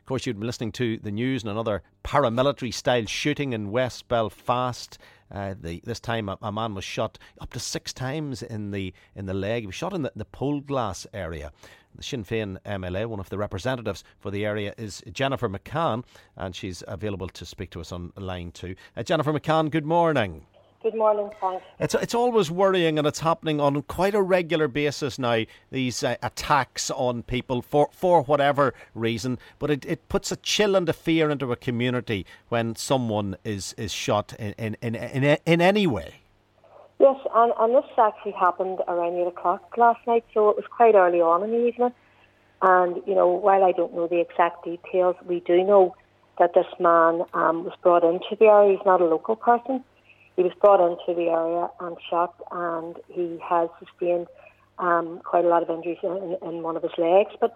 course, you'd been listening to the news and another paramilitary-style shooting in West Belfast. This time, a man was shot up to 6 times in the leg. He was shot in the Poleglass area. The Sinn Féin MLA, one of the representatives for the area, is Jennifer McCann, and she's available to speak to us on line 2. Jennifer McCann, good morning. Good morning, thanks. It's always worrying, and it's happening on quite a regular basis now, these attacks on people for whatever reason. But it puts a chill and a fear into a community when someone is shot in any way. Yes, and this actually happened around 8 o'clock last night, so it was quite early on in the evening. And, while I don't know the exact details, we do know that this man was brought into the area. He's not a local person. He was brought into the area and shot, and he has sustained quite a lot of injuries in one of his legs. But,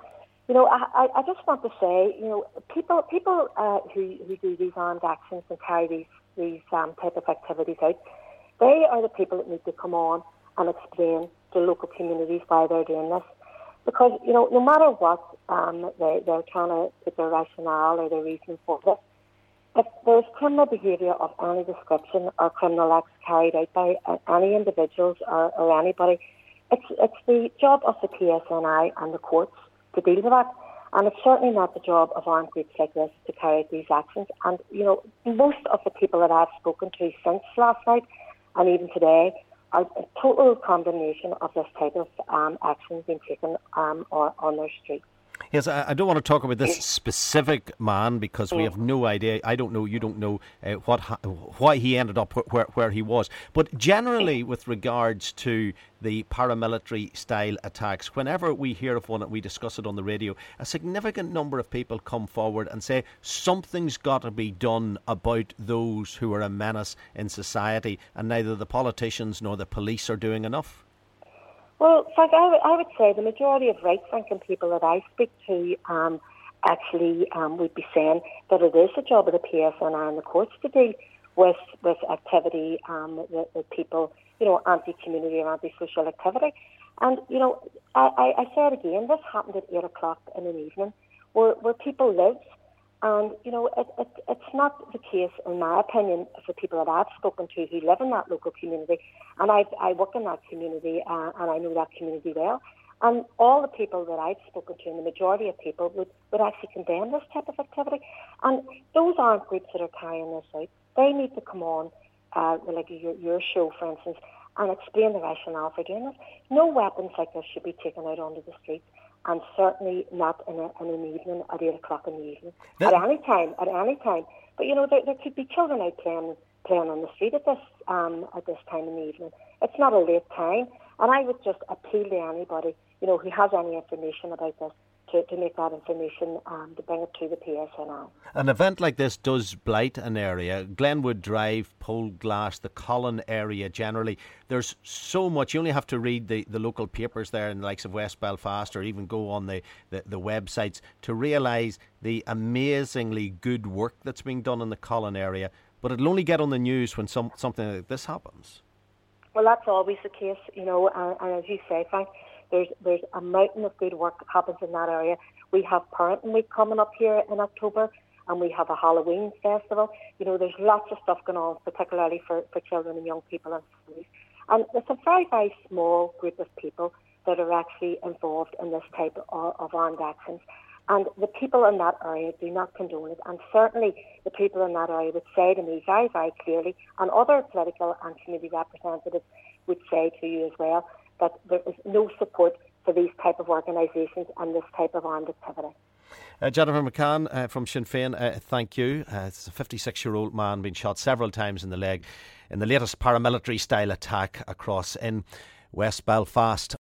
I just want to say, people who do these armed actions and carry these type of activities out, they are the people that need to come on and explain to local communities why they're doing this. Because, no matter what they're trying to put their rationale or their reason for this, if there's criminal behaviour of any description or criminal acts carried out by any individuals or anybody, it's the job of the PSNI and the courts to deal with that. And it's certainly not the job of armed groups like this to carry out these actions. And, most of the people that I've spoken to since last night and even today are a total condemnation of this type of action being taken on their streets. Yes, I don't want to talk about this specific man because we have no idea. I don't know, you don't know why he ended up where he was. But generally, with regards to the paramilitary-style attacks, whenever we hear of one and we discuss it on the radio, a significant number of people come forward and say something's got to be done about those who are a menace in society, and neither the politicians nor the police are doing enough. Well, Frank, I would say the majority of right-thinking people that I speak to actually would be saying that it is the job of the PSNI and the courts to deal with activity that people, anti-community or anti-social activity. And, I say it again, this happened at 8 o'clock in the evening where people live. And, it's not the case, in my opinion, for people that I've spoken to who live in that local community. And I work in that community and I know that community well. And all the people that I've spoken to, and the majority of people, would actually condemn this type of activity. And those armed groups that are carrying this out, they need to come on, like your show, for instance, and explain the rationale for doing this. No weapons like this should be taken out onto the streets. And certainly not in an evening at 8 o'clock in the evening. At any time. But there could be children out playing on the street at this time in the evening. It's not a late time, and I would just appeal to anybody who has any information about this to make that information to bring it to the PSNI. An event like this does blight an area. Glenwood Drive, Poleglass, the Colin area generally. There's so much. You only have to read the local papers there in the likes of West Belfast, or even go on the websites to realise the amazingly good work that's being done in the Colin area. But it'll only get on the news when something like this happens. Well, that's always the case, and as you say, Frank, there's a mountain of good work that happens in that area. We have Parenting Week coming up here in October, and we have a Halloween festival. There's lots of stuff going on, particularly for children and young people and families. And it's a very, very small group of people that are actually involved in this type of armed actions. And the people in that area do not condone it. And certainly the people in that area would say to me very, very clearly, and other political and community representatives would say to you as well, that there is no support for these type of organisations and this type of armed activity. Jennifer McCann from Sinn Féin, thank you. It's a 56-year-old man being shot several times in the leg in the latest paramilitary-style attack across in West Belfast.